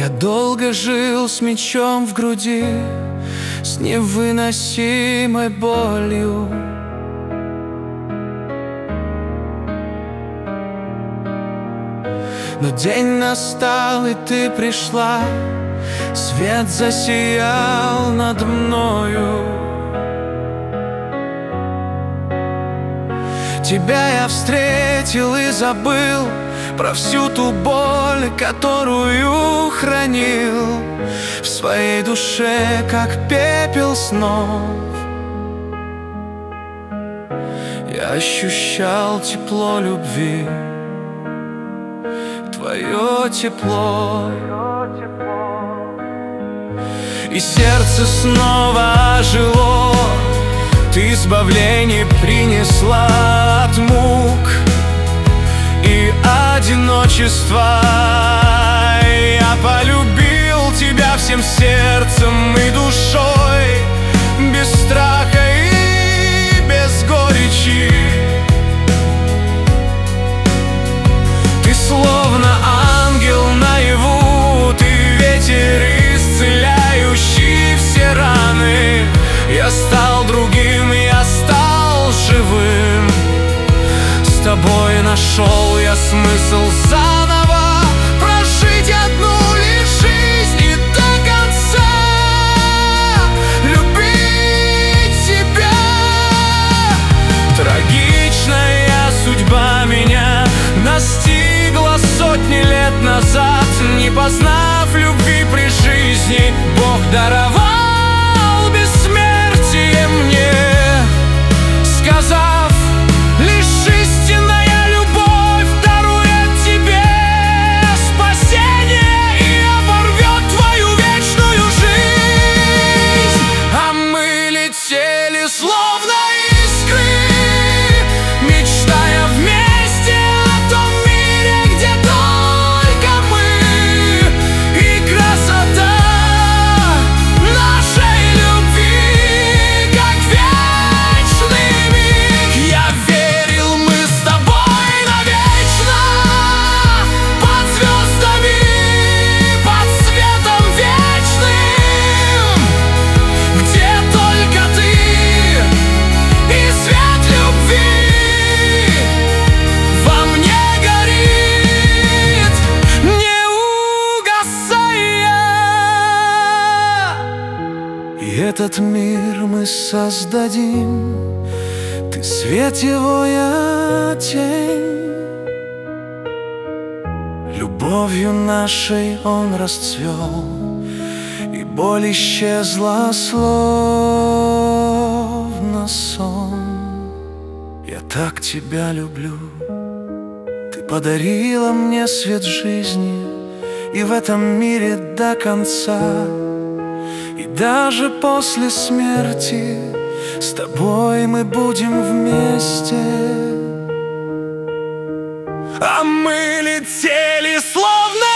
Я долго жил с мечом в груди, с невыносимой болью. Но день настал, и ты пришла, свет засиял над мною. Тебя я встретил и забыл про всю ту боль, которую хранил в своей душе, как пепел снов. Я ощущал тепло любви, твое тепло, и сердце снова ожило. Ты избавление принесла от мук и одиночества. Я полюбил тебя всем сердцем и душой, без страха и без горечи. Ты словно ангел наяву, ты ветер, исцеляющий все раны. Я стал другим, я стал живым. С тобой нашел я смысл заново прожить одну лишь жизнь и до конца любить тебя. Трагичная судьба меня настигла сотни лет назад. Не познав любви при жизни, Бог даровал мне, сказав, лишь истинная любовь дарует тебе спасение и оборвет твою вечную жизнь. А мы летели словно искры, мечтая вместе о том мире, где только мы и красота нашей любви. Этот мир мы создадим, ты свет его, я тень. Любовью нашей он расцвел, и боль исчезла, словно сон. Я так тебя люблю, ты подарила мне свет жизни, и в этом мире до конца. И даже после смерти с тобой мы будем вместе. А мы летели словно